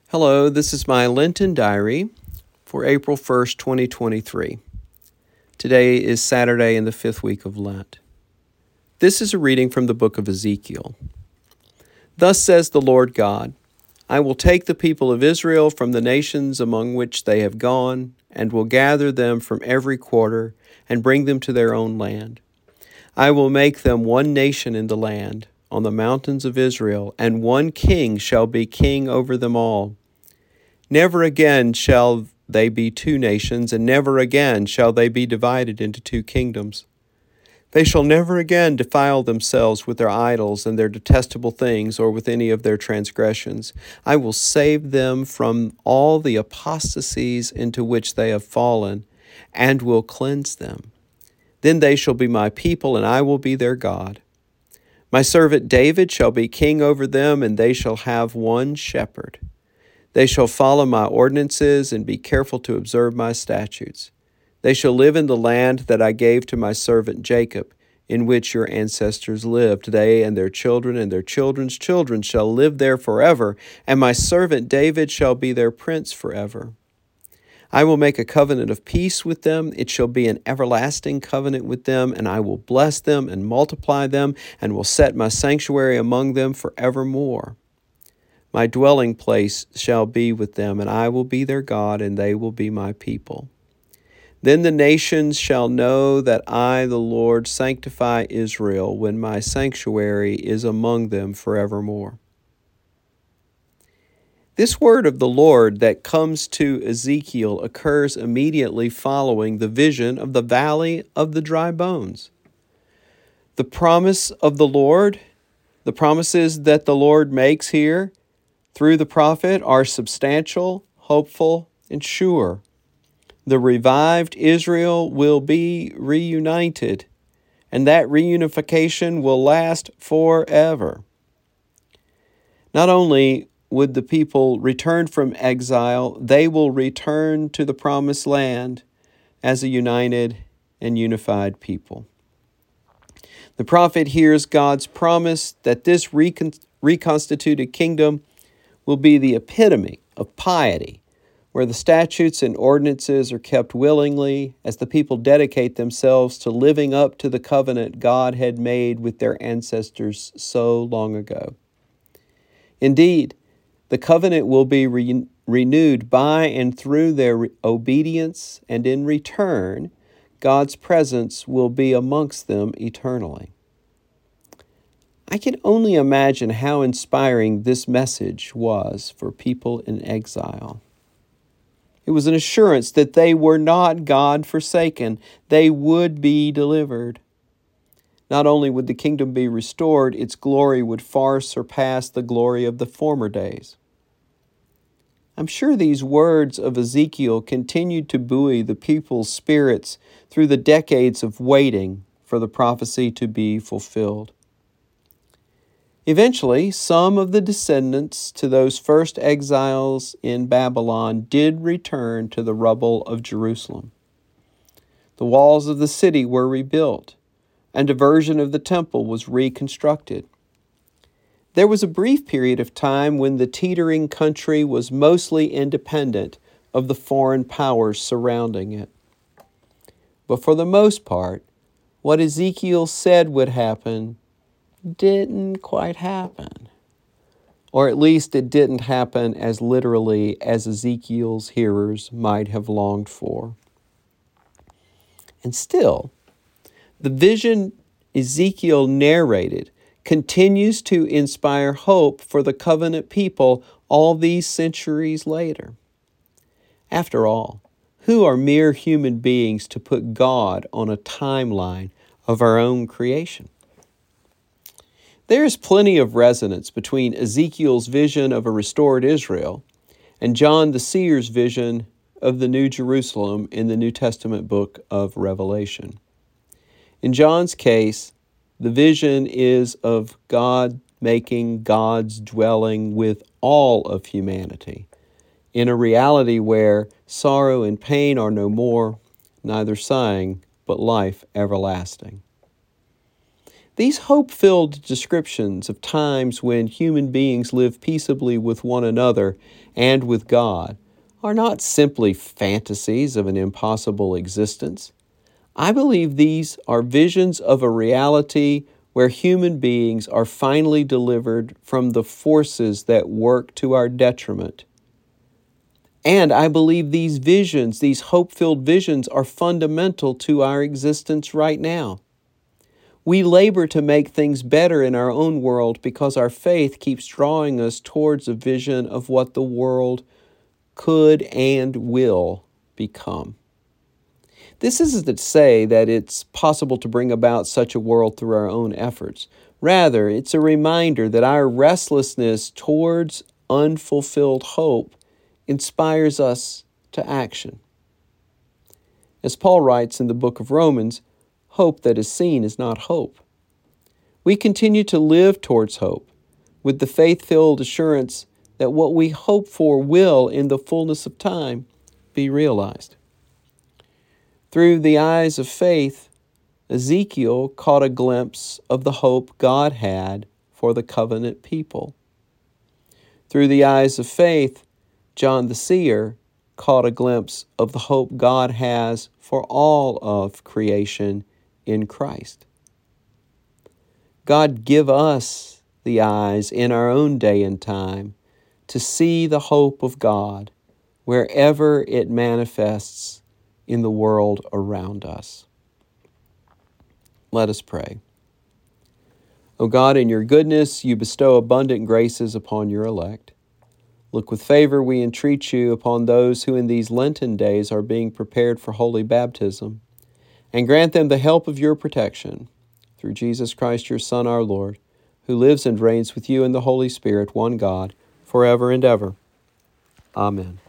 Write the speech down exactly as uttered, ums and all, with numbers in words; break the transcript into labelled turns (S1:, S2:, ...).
S1: Hello, this is my Lenten diary for April first, twenty twenty-three. Today is Saturday in the fifth week of Lent. This is a reading from the book of Ezekiel. Thus says the Lord God, I will take the people of Israel from the nations among which they have gone, and will gather them from every quarter, and bring them to their own land. I will make them one nation in the land, on the mountains of Israel, and one king shall be king over them all. Never again shall they be two nations, and never again shall they be divided into two kingdoms. They shall never again defile themselves with their idols and their detestable things, or with any of their transgressions. I will save them from all the apostasies into which they have fallen, and will cleanse them. Then they shall be my people, and I will be their God. My servant David shall be king over them, and they shall have one shepherd. They shall follow my ordinances and be careful to observe my statutes. They shall live in the land that I gave to my servant Jacob, in which your ancestors lived. They and their children and their children's children shall live there forever, and my servant David shall be their prince forever. I will make a covenant of peace with them. It shall be an everlasting covenant with them, and I will bless them and multiply them, and will set my sanctuary among them forevermore. My dwelling place shall be with them, and I will be their God, and they will be my people. Then the nations shall know that I, the Lord, sanctify Israel, when my sanctuary is among them forevermore. This word of the Lord that comes to Ezekiel occurs immediately following the vision of the valley of the dry bones. The promise of the Lord, the promises that the Lord makes here through the prophet, are substantial, hopeful, and sure. The revived Israel will be reunited, and that reunification will last forever. Not only would the people return from exile, they will return to the promised land as a united and unified people. The prophet hears God's promise that this recon- reconstituted kingdom will be the epitome of piety, where the statutes and ordinances are kept willingly as the people dedicate themselves to living up to the covenant God had made with their ancestors so long ago. Indeed, the covenant will be re- renewed by and through their re- obedience, and in return, God's presence will be amongst them eternally. I can only imagine how inspiring this message was for people in exile. It was an assurance that they were not God-forsaken. They would be delivered. Not only would the kingdom be restored, its glory would far surpass the glory of the former days. I'm sure these words of Ezekiel continued to buoy the people's spirits through the decades of waiting for the prophecy to be fulfilled. Eventually, some of the descendants to those first exiles in Babylon did return to the rubble of Jerusalem. The walls of the city were rebuilt, and a version of the temple was reconstructed. There was a brief period of time when the teetering country was mostly independent of the foreign powers surrounding it. But for the most part, what Ezekiel said would happen didn't quite happen. Or at least it didn't happen as literally as Ezekiel's hearers might have longed for. And still, the vision Ezekiel narrated continues to inspire hope for the covenant people all these centuries later. After all, who are mere human beings to put God on a timeline of our own creation? There is plenty of resonance between Ezekiel's vision of a restored Israel and John the seer's vision of the New Jerusalem in the New Testament book of Revelation. In John's case, the vision is of God making God's dwelling with all of humanity, in a reality where sorrow and pain are no more, neither sighing, but life everlasting. These hope-filled descriptions of times when human beings live peaceably with one another and with God are not simply fantasies of an impossible existence. I believe these are visions of a reality where human beings are finally delivered from the forces that work to our detriment. And I believe these visions, these hope-filled visions, are fundamental to our existence right now. We labor to make things better in our own world because our faith keeps drawing us towards a vision of what the world could and will become. This isn't to say that it's possible to bring about such a world through our own efforts. Rather, it's a reminder that our restlessness towards unfulfilled hope inspires us to action. As Paul writes in the book of Romans, hope that is seen is not hope. We continue to live towards hope with the faith-filled assurance that what we hope for will, in the fullness of time, be realized. Through the eyes of faith, Ezekiel caught a glimpse of the hope God had for the covenant people. Through the eyes of faith, John the seer caught a glimpse of the hope God has for all of creation in Christ. God, give us the eyes in our own day and time to see the hope of God wherever it manifests in the world around us. Let us pray. O God, in your goodness, you bestow abundant graces upon your elect. Look with favor, we entreat you, upon those who in these Lenten days are being prepared for holy baptism, and grant them the help of your protection. Through Jesus Christ, your Son, our Lord, who lives and reigns with you in the Holy Spirit, one God, forever and ever. Amen.